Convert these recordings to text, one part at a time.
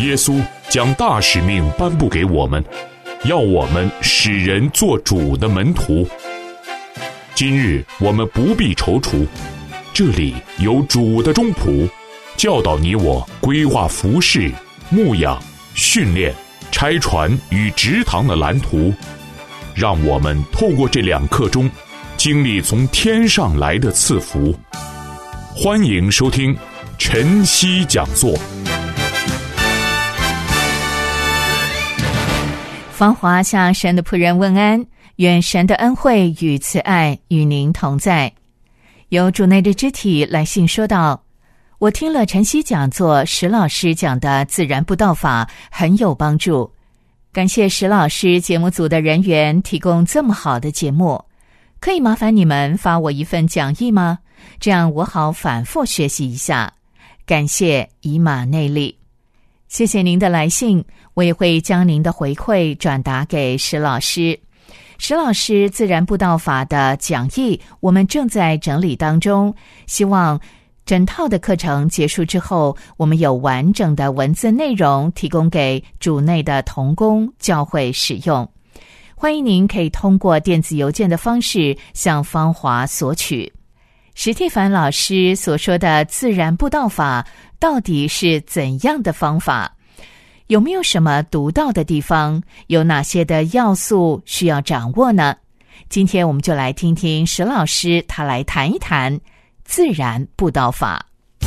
耶稣将大使命颁布给我们，要我们使人做主的门徒。今日我们不必踌躇，这里有主的中仆，教导你我规划服事、牧养、训练、拆船与植堂的蓝图，让我们透过这2课中经历从天上来的赐福。欢迎收听晨曦讲座。 芳华向神的仆人问安，愿神的恩惠与慈爱与您同在。有主内的肢体来信说道，我听了晨曦讲座石老师讲的自然布道法很有帮助，感谢石老师节目组的人员提供这么好的节目，可以麻烦你们发我一份讲义吗？这样我好反复学习一下。感谢以马内利。谢谢您的来信，我也会将您的回馈转达给石老师。石老师自然布道法的讲义我们正在整理当中，希望整套的课程结束之后，我们有完整的文字内容提供给主内的同工教会使用。欢迎您可以通过电子邮件的方式向芳华索取。史蒂凡老师所说的自然布道法到底是怎样的方法？有没有什么独到的地方？有哪些的要素需要掌握呢？今天我们就来听听石老师他来谈一谈自然布道法。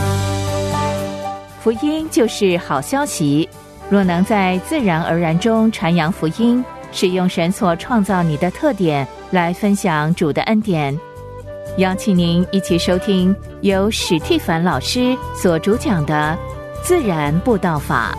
福音就是好消息，若能在自然而然中传扬福音，使用神所创造你的特点来分享主的恩典。邀请您一起收听由史蒂凡老师所主讲的自然布道法。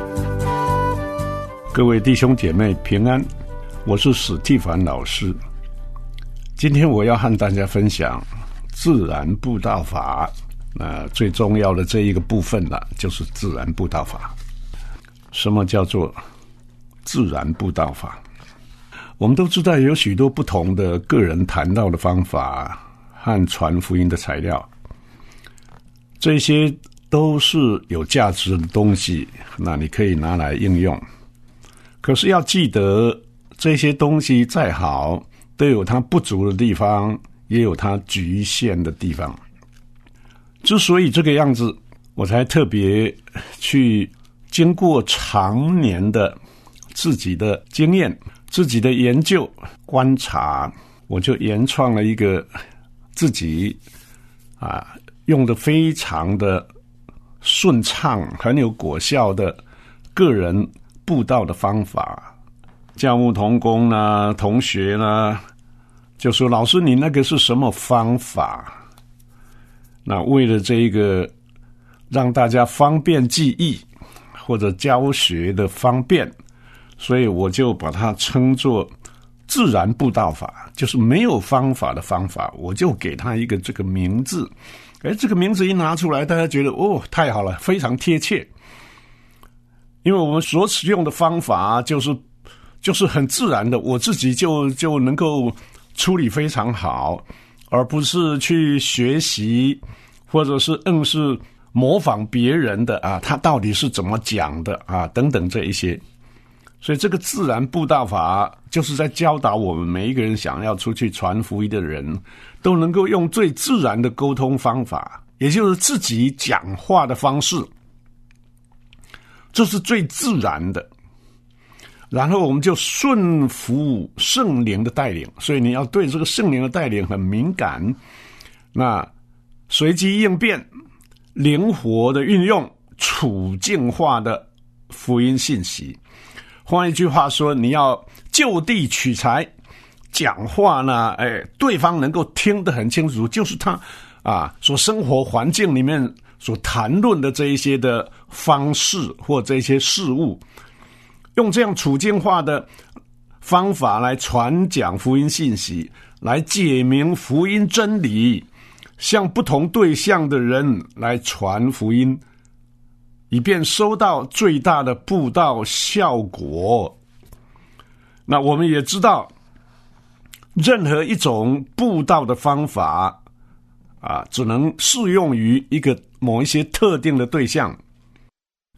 各位弟兄姐妹平安，我是史蒂凡老师。今天我要和大家分享自然布道法，最重要的这一个部分了，就是自然布道法。什么叫做自然布道法？我们都知道有许多不同的个人谈道的方法和传福音的材料，这些都是有价值的东西，那你可以拿来应用。可是要记得，这些东西再好，都有它不足的地方，也有它局限的地方。之所以这个样子，我才特别去经过常年的自己的经验、自己的研究、观察，我就研创了一个自己用得非常的顺畅、很有果效的个人布道的方法。教牧同工呢、同学呢，就说老师你那个是什么方法？那为了这个让大家方便记忆或者教学的方便，所以我就把它称作自然布道法，就是没有方法的方法，我就给它一个这个名字。这个名字一拿出来，大家觉得太好了，非常贴切。因为我们所使用的方法就是很自然的，我自己就能够处理非常好，而不是去学习或者是硬是模仿别人的他到底是怎么讲的等等这一些。所以这个自然布道法就是在教导我们每一个人想要出去传福音的人，都能够用最自然的沟通方法，也就是自己讲话的方式，这是最自然的。然后我们就顺服圣灵的带领，所以你要对这个圣灵的带领很敏感，那随机应变，灵活的运用处境化的福音信息。换一句话说，你要就地取材，讲话呢，对方能够听得很清楚，就是他所生活环境里面所谈论的这一些的方式或这些事物，用这样处境化的方法来传讲福音信息，来解明福音真理，向不同对象的人来传福音，以便收到最大的布道效果。那我们也知道，任何一种布道的方法只能适用于某一些特定的对象。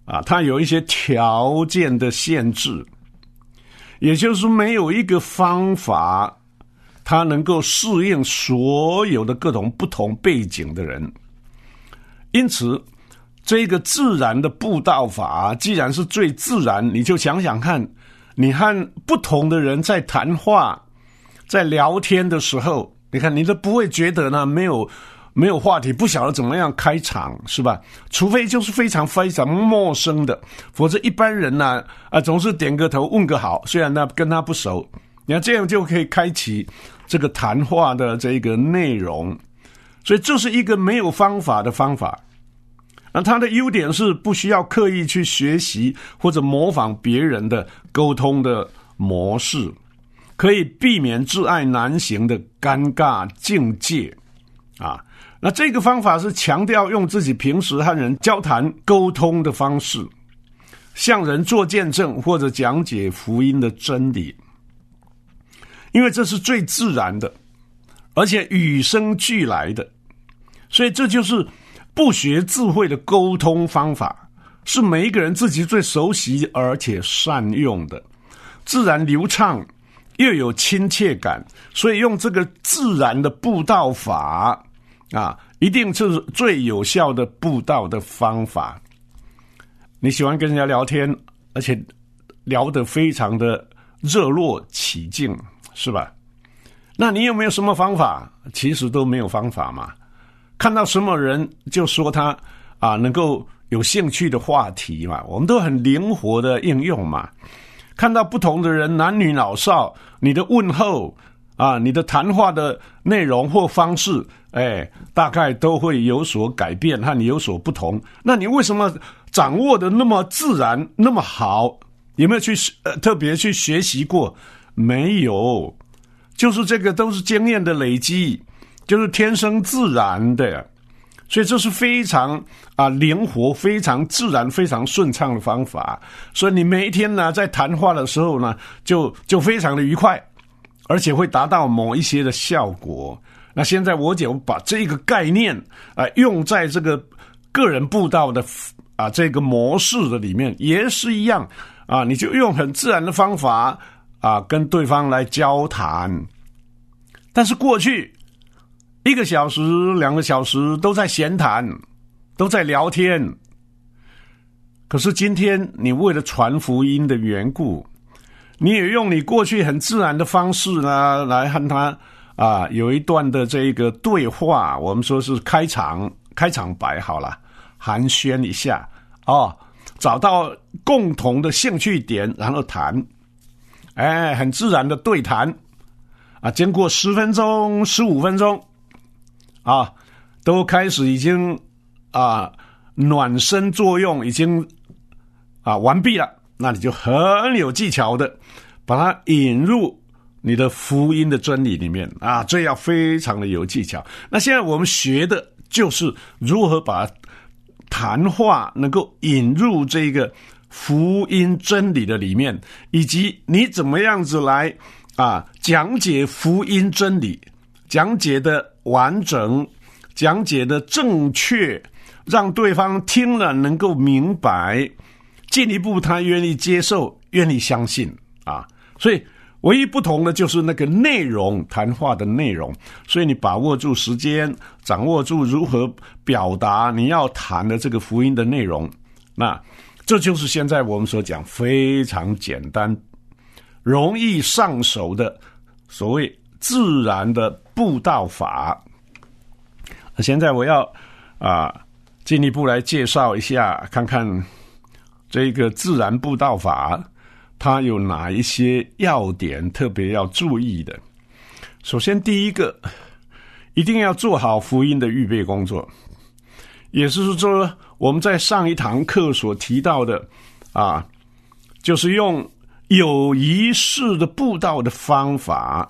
它有一些条件的限制，也就是没有一个方法它能够适应所有的各种不同背景的人。因此这个自然的布道法既然是最自然，你就想想看，你和不同的人在谈话在聊天的时候，你看你都不会觉得呢没有话题，不晓得怎么样开场，是吧？除非就是非常非常陌生的，否则一般人呢总是点个头问个好，虽然呢跟他不熟，你看这样就可以开启这个谈话的这个内容。所以这是一个没有方法的方法。那它的优点是不需要刻意去学习或者模仿别人的沟通的模式，可以避免挚爱难行的尴尬境界那这个方法是强调用自己平时和人交谈沟通的方式，向人做见证或者讲解福音的真理，因为这是最自然的，而且与生俱来的，所以这就是不学自会的沟通方法，是每一个人自己最熟悉而且善用的，自然流畅又有亲切感，所以用这个自然的布道法一定是最有效的布道的方法。你喜欢跟人家聊天，而且聊得非常的热络起劲，是吧？那你有没有什么方法？其实都没有方法嘛。看到什么人就说他能够有兴趣的话题嘛，我们都很灵活的应用嘛。看到不同的人，男女老少，你的问候你的谈话的内容或方式大概都会有所改变，和你有所不同。那你为什么掌握的那么自然那么好？有没有去特别去学习过？没有，就是这个都是经验的累积，就是天生自然的。所以这是非常灵活、非常自然、非常顺畅的方法。所以你每一天呢在谈话的时候呢就非常的愉快，而且会达到某一些的效果。那现在我就把这个概念用在这个个人布道的这个模式的里面，也是一样你就用很自然的方法跟对方来交谈。但是过去1个小时、2个小时都在闲谈，都在聊天。可是今天你为了传福音的缘故，你也用你过去很自然的方式呢来和他有一段的这个对话，我们说是开场白好了，寒暄一下找到共同的兴趣点，然后谈很自然的对谈经过10分钟、15分钟都开始已经暖身作用已经完毕了，那你就很有技巧的把它引入你的福音的真理里面这要非常的有技巧。那现在我们学的就是如何把谈话能够引入这个福音真理的里面，以及你怎么样子来讲解福音真理，讲解的完整，讲解的正确，让对方听了能够明白，进一步他愿意接受，愿意相信所以唯一不同的就是那个内容，谈话的内容。所以你把握住时间，掌握住如何表达你要谈的这个福音的内容，那这就是现在我们所讲非常简单容易上手的所谓自然的布道法。现在我要进一步来介绍一下，看看这个自然布道法它有哪一些要点特别要注意的。首先第一个，一定要做好福音的预备工作，也就是说我们在上一堂课所提到的就是用有仪式的布道的方法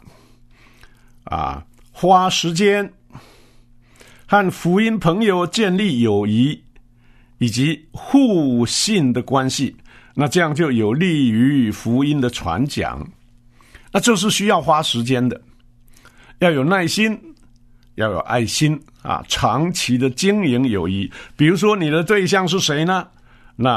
花时间和福音朋友建立友谊以及互信的关系，那这样就有利于福音的传讲。那这是需要花时间的，要有耐心，要有爱心长期的经营友谊。比如说你的对象是谁呢？那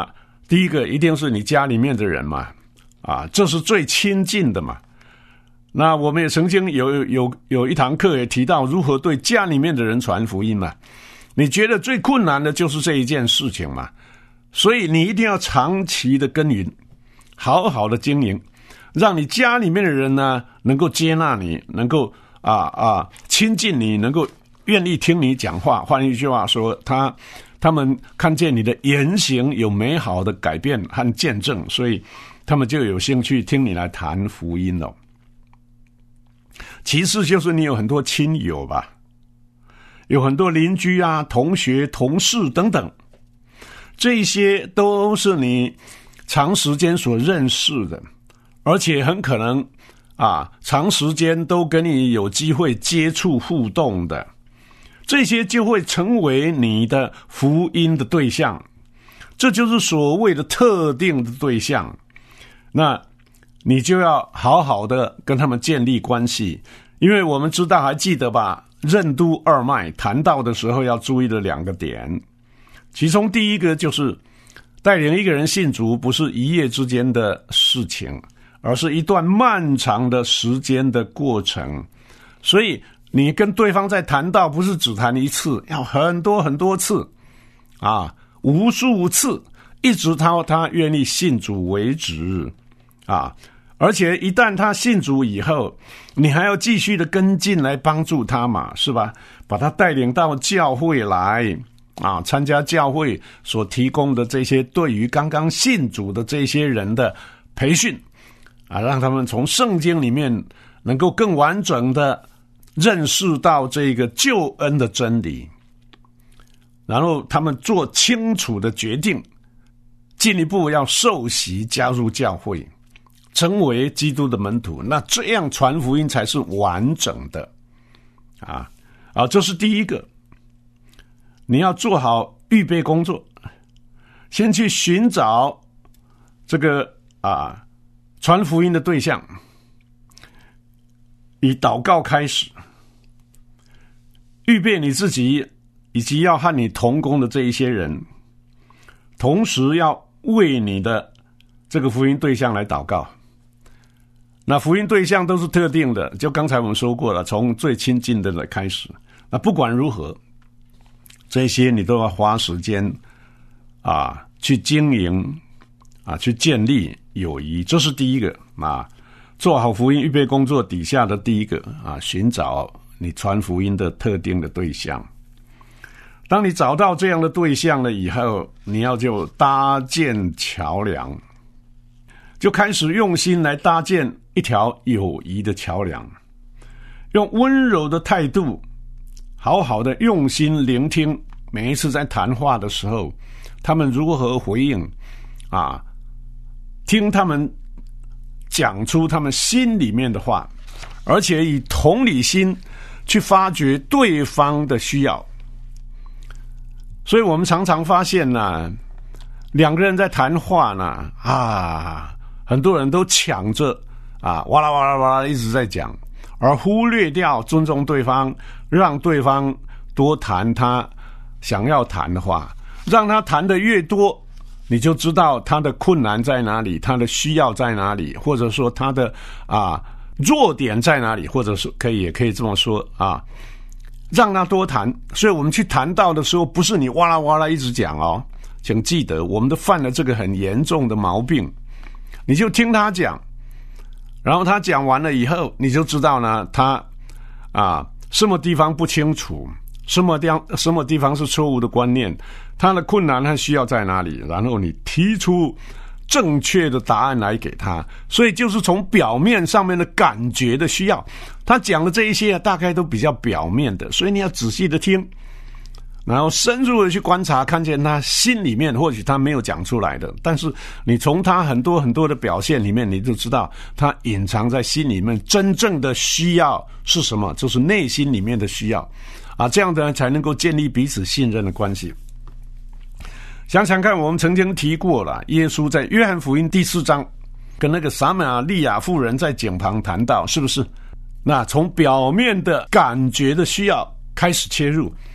第一个一定是你家里面的人嘛，这是最亲近的嘛。那我们也曾经有一堂课也提到如何对家里面的人传福音嘛。你觉得最困难的就是这一件事情嘛，所以你一定要长期的耕耘，好好的经营，让你家里面的人呢能够接纳你，能够亲近你，能够愿意听你讲话。换一句话说，他们看见你的言行有美好的改变和见证，所以他们就有兴趣听你来谈福音了。其次就是你有很多亲友吧，有很多邻居啊、同学、同事等等，这些都是你长时间所认识的，而且很可能长时间都跟你有机会接触互动的，这些就会成为你的福音的对象，这就是所谓的特定的对象。那你就要好好的跟他们建立关系，因为我们知道，还记得吧，任督二脉谈到的时候要注意的2个点，其中第一个就是带领一个人信主不是一夜之间的事情，而是一段漫长的时间的过程。所以你跟对方在谈到不是只谈一次，要很多很多次无数次，一直到他愿意信主为止而且一旦他信主以后，你还要继续的跟进来帮助他嘛，是吧？把他带领到教会来参加教会所提供的这些对于刚刚信主的这些人的培训让他们从圣经里面能够更完整的认识到这个救恩的真理，然后他们做清楚的决定，进一步要受洗加入教会，成为基督的门徒。那这样传福音才是完整的这是第一个，你要做好预备工作，先去寻找这个传福音的对象，以祷告开始，预备你自己以及要和你同工的这一些人，同时要为你的这个福音对象来祷告。那福音对象都是特定的，就刚才我们说过了，从最亲近的来开始。那不管如何，这些你都要花时间去经营去建立友谊，这是第一个做好福音预备工作底下的第一个寻找你传福音的特定的对象。当你找到这样的对象了以后，你要就搭建桥梁，就开始用心来搭建一条友谊的桥梁，用温柔的态度好好的用心聆听每一次在谈话的时候他们如何回应听他们讲出他们心里面的话，而且以同理心去发掘对方的需要。所以我们常常发现两个人在谈话很多人都抢着哇啦哇啦哇啦一直在讲，而忽略掉尊重对方，让对方多谈他想要谈的话，让他谈的越多，你就知道他的困难在哪里，他的需要在哪里，或者说他的弱点在哪里，或者是也可以这么说让他多谈。所以我们去谈到的时候，不是你哇啦哇啦一直讲请记得我们都犯了这个很严重的毛病。你就听他讲，然后他讲完了以后，你就知道呢他什么地方不清楚，什么地方是错误的观念，他的困难和需要在哪里，然后你提出正确的答案来给他。所以就是从表面上面的感觉的需要，他讲的这一些大概都比较表面的，所以你要仔细的听，然后深入的去观察，看见他心里面或许他没有讲出来的，但是你从他很多很多的表现里面，你就知道他隐藏在心里面真正的需要是什么，就是内心里面的需要这样的才能够建立彼此信任的关系。想想看，我们曾经提过了，耶稣在约翰福音第4章跟那个撒玛利亚妇人在井旁谈到，是不是？那从表面的感觉的需要开始切入，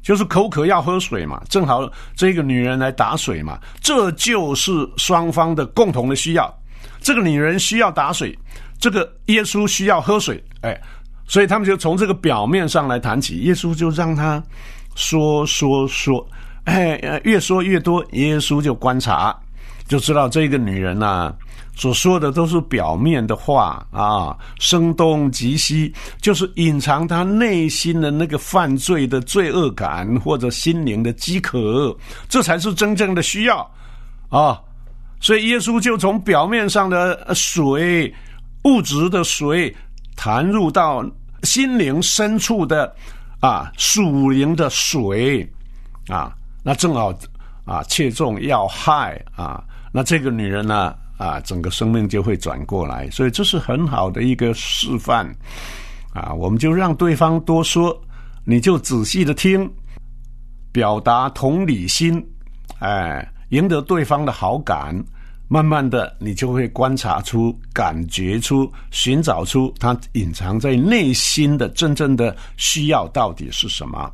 就是口渴要喝水嘛，正好这个女人来打水嘛，这就是双方的共同的需要。这个女人需要打水，这个耶稣需要喝水，所以他们就从这个表面上来谈起。耶稣就让他说，越说越多，耶稣就观察，就知道这个女人啊所说的都是表面的话啊，声东击西，就是隐藏她内心的那个犯罪的罪恶感或者心灵的饥渴，这才是真正的需要啊。所以耶稣就从表面上的水，物质的水，谈入到心灵深处的属灵的水啊，那正好切中要害啊，那这个女人呢整个生命就会转过来。所以这是很好的一个示范啊，我们就让对方多说，你就仔细的听，表达同理心，赢得对方的好感，慢慢的你就会观察出、感觉出、寻找出他隐藏在内心的真正的需要到底是什么。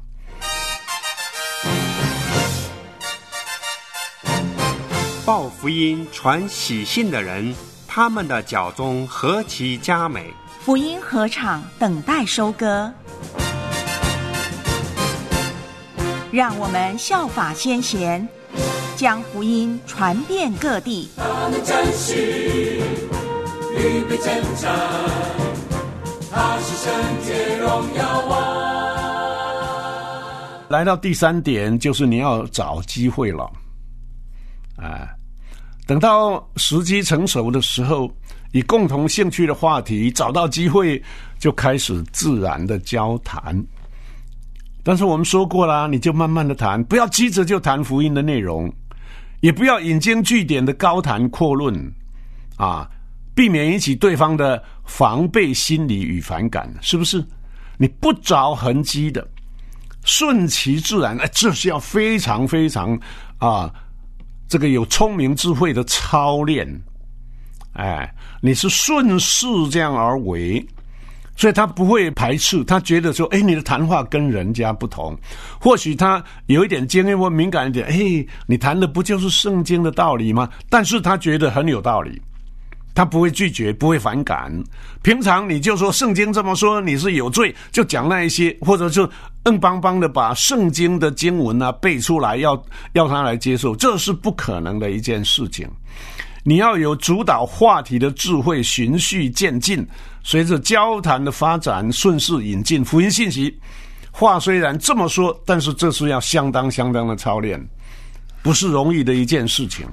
报福音传喜信的人，他们的脚中何其佳美， 福音禾场等待收割。让我们效法先贤，将福音传遍各地。 他们战士预备征战，他是圣洁荣耀王。 来到第3点，就是你要找机会了，等到时机成熟的时候，以共同兴趣的话题找到机会，就开始自然的交谈。但是我们说过啦，你就慢慢的谈，不要急着就谈福音的内容，也不要引经据典的高谈阔论避免引起对方的防备心理与反感，是不是？你不着痕迹的顺其自然，这是要非常非常这个有聪明智慧的操练，你是顺势这样而为，所以他不会排斥，他觉得说，你的谈话跟人家不同，或许他有一点经验或敏感一点，你谈的不就是圣经的道理吗？但是他觉得很有道理，他不会拒绝，不会反感。平常你就说圣经这么说，你是有罪，就讲那一些，或者就硬邦邦的把圣经的经文背出来，要他来接受，这是不可能的一件事情。你要有主导话题的智慧，循序渐进，随着交谈的发展，顺势引进福音信息。话虽然这么说，但是这是要相当的操练，不是容易的一件事情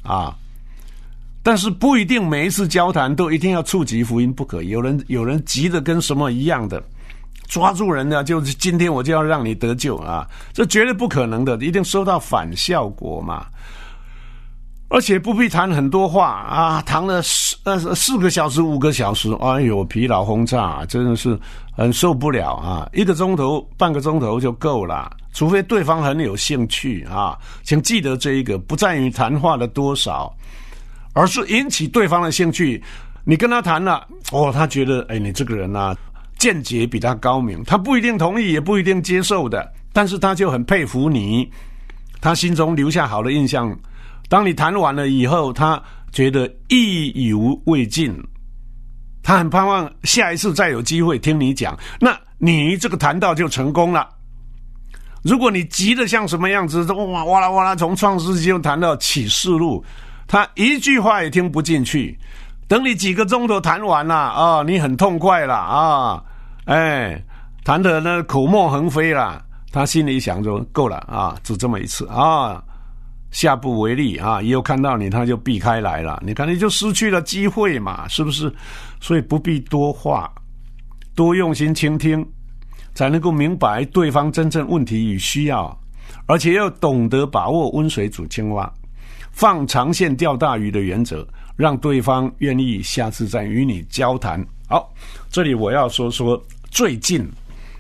但是不一定每一次交谈都一定要触及福音不可，有人急得跟什么一样的，抓住人呢，就是今天我就要让你得救这绝对不可能的，一定收到反效果嘛。而且不必谈很多话谈了4个小时5个小时，疲劳轰炸真的是很受不了1个钟头半个钟头就够了，除非对方很有兴趣请记得这一个不在于谈话的多少，而是引起对方的兴趣。你跟他谈了他觉得你这个人见解比他高明，他不一定同意也不一定接受的，但是他就很佩服你，他心中留下好的印象。当你谈完了以后，他觉得意犹未尽，他很盼望下一次再有机会听你讲，那你这个谈道就成功了。如果你急得像什么样子，哇啦哇啦从创世纪就谈到启示录，他一句话也听不进去。等你几个钟头谈完了你很痛快了谈得那口沫横飞了，他心里想说够了只这么一次下不为例以后看到你他就避开来了，你看你就失去了机会嘛，是不是？所以不必多话，多用心倾听，才能够明白对方真正问题与需要，而且要懂得把握温水煮青蛙，放长线钓大鱼的原则，让对方愿意下次再与你交谈。好，这里我要说最近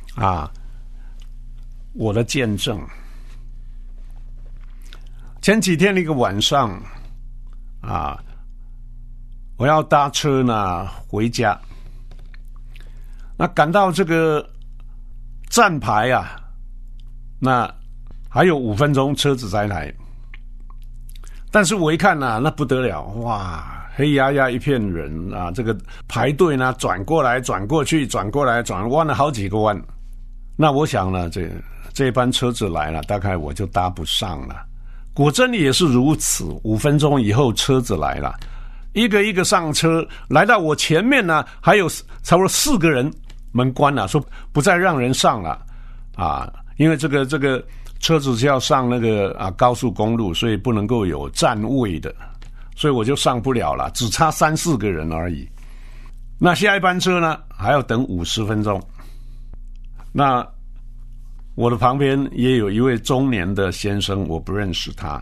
我的见证。前几天一个晚上我要搭车呢回家，那赶到这个站牌那还有5分钟车子才来，但是我一看啊，那不得了，哇，黑压压一片人啊，这个排队呢，转过来转过去，转过来转，弯了好几个弯。那我想呢，这班车子来了，大概我就搭不上了。果真也是如此，5分钟以后车子来了，一个一个上车，来到我前面呢，还有差不多4个人，门关了，说不再让人上了啊，因为这个车子是要上那个高速公路，所以不能够有站位的，所以我就上不了了，只差3、4个人而已。那下一班车呢，还要等50分钟。那我的旁边也有一位中年的先生，我不认识他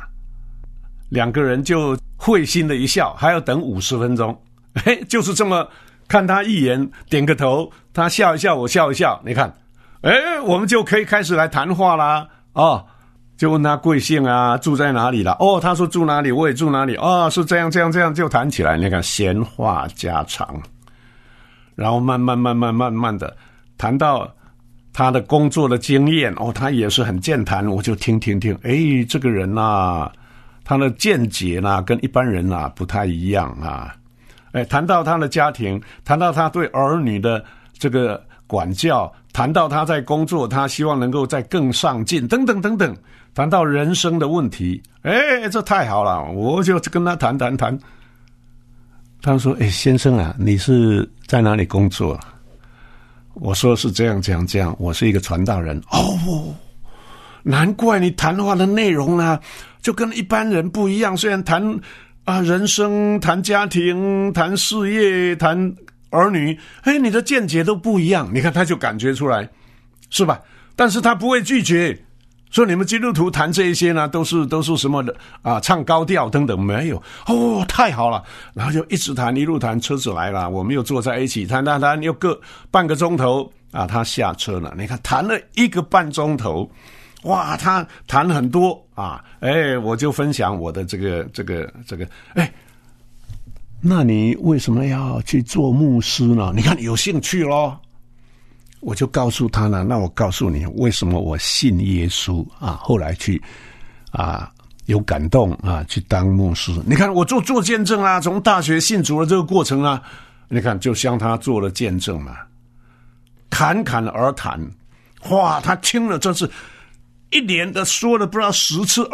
，2个人就会心的一笑，还要等50分钟。就是这么看他一眼，点个头，他笑一笑，我笑一笑，你看，我们就可以开始来谈话啦。就问他贵姓啊，住在哪里啦？他说住哪里，我也住哪里。是这样就谈起来。你看闲话家常，然后慢慢的谈到他的工作的经验。他也是很健谈，我就听。这个人啊，他的见解呢，跟一般人啊不太一样啊。谈到他的家庭，谈到他对儿女的这个管教，谈到他在工作，他希望能够再更上进，等等，谈到人生的问题。这太好了，我就跟他谈。他说：先生啊，你是在哪里工作？我说是这样，我是一个传道人。难怪你谈话的内容啊，就跟一般人不一样。虽然谈人生、谈家庭、谈事业、谈儿女，你的见解都不一样。你看他就感觉出来，是吧？但是他不会拒绝，说你们基督徒谈这一些呢，都是什么的唱高调等等，没有。太好了，然后就一直谈，一路谈，车子来了，我们又坐在一起谈，又各半个钟头他下车了。你看谈了1个半钟头，哇，他谈很多我就分享我的这个，那你为什么要去做牧师呢？你看有兴趣咯。我就告诉他了，那我告诉你为什么我信耶稣后来去有感动去当牧师。你看我做见证啊，从大学信主的这个过程啊，你看就像他做了见证嘛，侃侃而谈，哇，他听了真是一连的说了不知道10次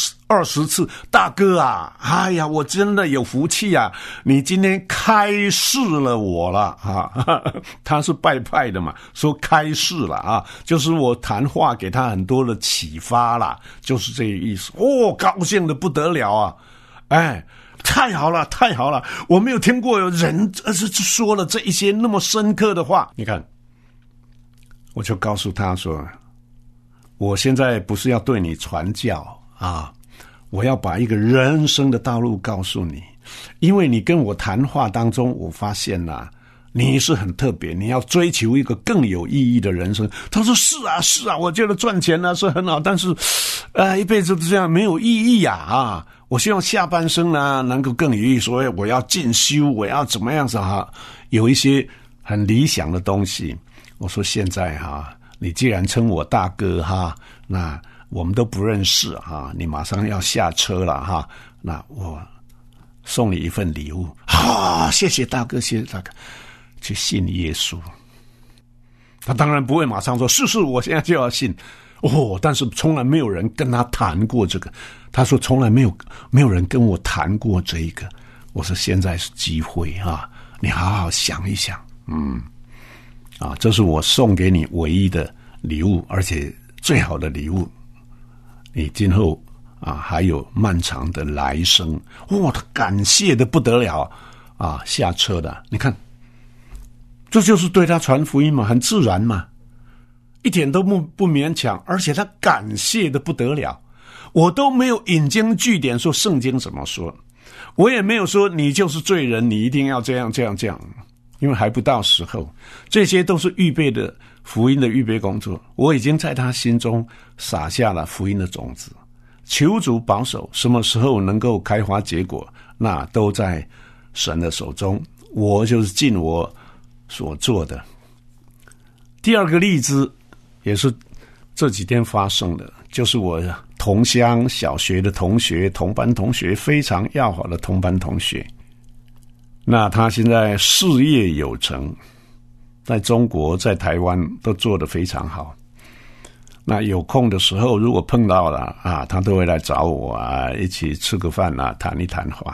20次，大哥啊，哎呀，我真的有福气啊，你今天开示了我了他是拜派的嘛，说开示了就是我谈话给他很多的启发啦，就是这个意思。高兴的不得了啊，太好了，我没有听过有人说了这一些那么深刻的话。你看，我就告诉他说，我现在不是要对你传教我要把一个人生的道路告诉你，因为你跟我谈话当中，我发现你是很特别，你要追求一个更有意义的人生。他说是啊，我觉得赚钱是很好，但是一辈子都这样没有意义我希望下半生呢能够更有意义，所以我要进修，我要怎么样子有一些很理想的东西。我说现在你既然称我大哥那我们都不认识你马上要下车了那我送你一份礼物。谢谢大哥，谢谢大哥。去信耶稣。他当然不会马上说是我现在就要信但是从来没有人跟他谈过这个。他说从来没有人跟我谈过这个。我说现在是机会你好好想一想。这是我送给你唯一的礼物，而且最好的礼物。你今后还有漫长的来生。他感谢的不得了下车的。你看，这就是对他传福音嘛，很自然嘛，一点都不勉强，而且他感谢的不得了。我都没有引经据典说圣经怎么说，我也没有说你就是罪人，你一定要这样，因为还不到时候。这些都是预备的福音的预备工作，我已经在他心中撒下了福音的种子，求主保守，什么时候能够开花结果，那都在神的手中。我就是尽我所做的。第二个例子也是这几天发生的，就是我同乡小学的同学，同班同学，非常要好的同班同学。那他现在事业有成，在中国在台湾都做得非常好。那有空的时候如果碰到了啊，他都会来找我啊，一起吃个饭啊，谈一谈话。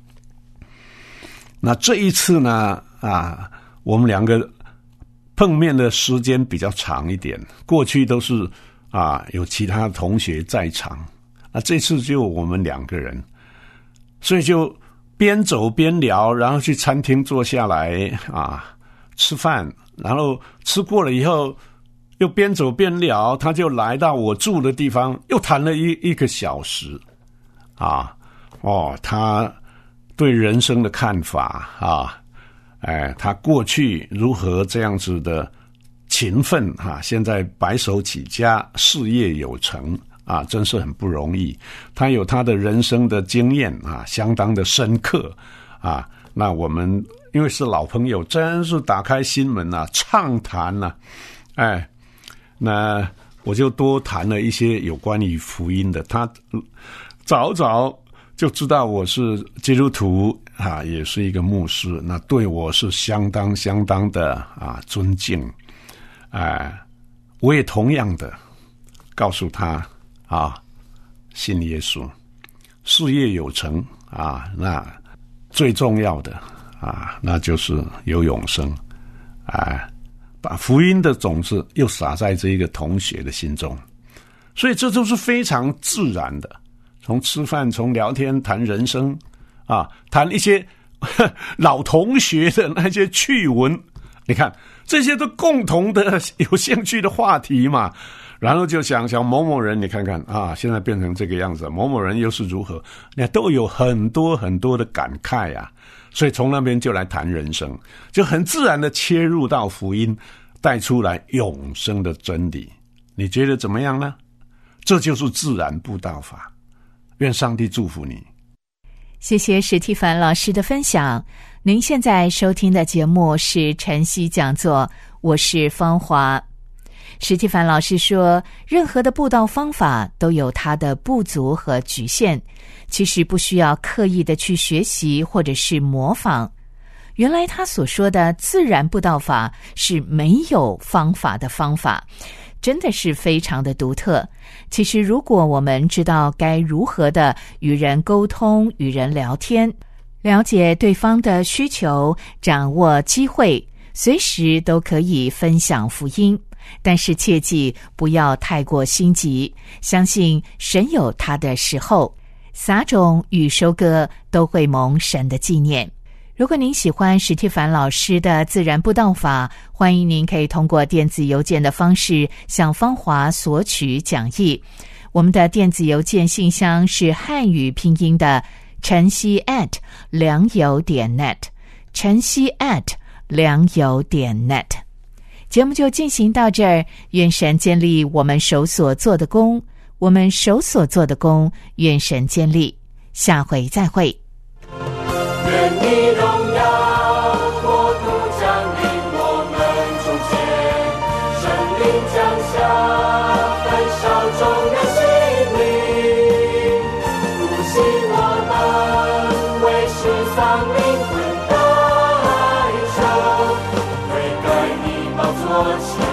那这一次呢啊，我们两个碰面的时间比较长一点，过去都是啊有其他同学在场，那这次就我们2个人，所以就边走边聊，然后去餐厅坐下来啊吃饭，然后吃过了以后又边走边聊，他就来到我住的地方，又谈了一个小时啊。他对人生的看法啊，他过去如何这样子的勤奋啊，现在白手起家，事业有成啊，真是很不容易。他有他的人生的经验啊，相当的深刻啊。那我们因为是老朋友，真是打开心门啊，畅谈啊，那我就多谈了一些有关于福音的。他早就知道我是基督徒啊，也是一个牧师，那对我是相当的啊尊敬。我也同样的告诉他啊，信耶稣，事业有成啊，那最重要的啊，那就是有永生啊，把福音的种子又撒在这一个同学的心中，所以这都是非常自然的。从吃饭，从聊天谈人生啊，谈一些老同学的那些趣闻，你看这些都共同的有兴趣的话题嘛。然后就想某某人，你看看啊，现在变成这个样子，某某人又是如何，你都有很多的感慨啊。所以从那边就来谈人生，就很自然的切入到福音，带出来永生的真理。你觉得怎么样呢？这就是自然布道法。愿上帝祝福你。 谢谢史蒂凡老师的分享。您现在收听的节目是晨曦讲座，我是芳华。史蒂凡老师说，任何的布道方法都有它的不足和局限，其实不需要刻意的去学习或者是模仿。原来他所说的自然布道法是没有方法的方法，真的是非常的独特。其实如果我们知道该如何的与人沟通，与人聊天，了解对方的需求，掌握机会，随时都可以分享福音。但是切记不要太过心急，相信神有他的时候，撒种与收割都会蒙神的纪念。如果您喜欢史蒂凡老师的自然布道法，欢迎您可以通过电子邮件的方式向芳华索取讲义。我们的电子邮件信箱是汉语拼音的晨曦@良友.net， 晨曦@良友.net。节目就进行到这儿，愿神建立我们手所做的工，我们手所做的工，愿神建立。下回再会。 愿你荣耀国度降临我们中间，圣灵降下焚烧众人心灵，复兴我们为世丧灵魂代求，悔改你宝座前。